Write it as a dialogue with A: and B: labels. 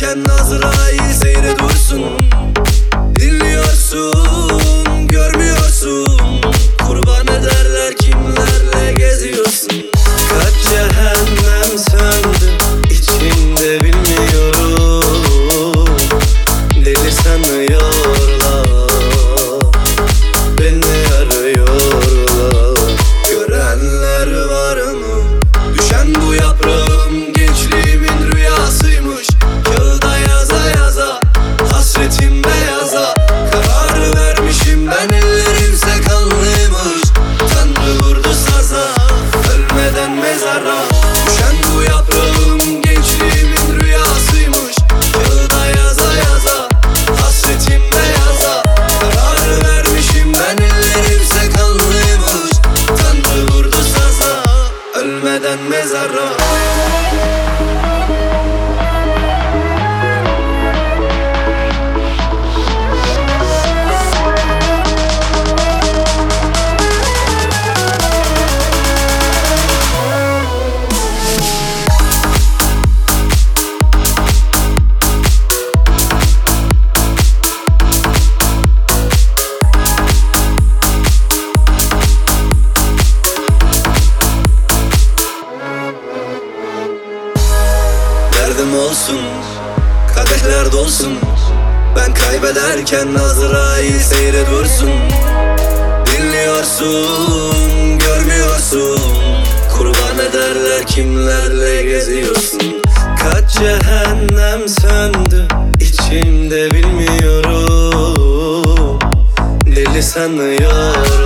A: kaybederken Azrail seyre dursun. Dinliyorsun, görmüyorsun, kurban ederler kimlerle geziyorsun. Kaç cehennem söndü içimde bilmiyorum. Deli sanıyorlar, beni arıyorlar. Görenler var mı? Düşen bu yaprağım gençliğimin rüyasıymış. Kağıda yaza yaza, hasretim beyaza. Karar vermişim ben, ellerimse kanlıymış. Tanrı vurdu saza, ölmeden mezara. Düşen bu yaprağım gençliğimin rüyasıymış. Kağıda yaza yaza, hasretim beyaza. Karar vermişim ben, ellerimse kanlıymış. Tanrı vurdu saza, ölmeden mezara. Derdim olsun, kadehler dolsun. Ben kaybederken Azrail seyre dursun. Dinliyorsun, görmüyorsun, kurban ederler kimlerle geziyorsun. Kaç cehennem söndü içimde bilmiyorum. Deli sanıyorlar,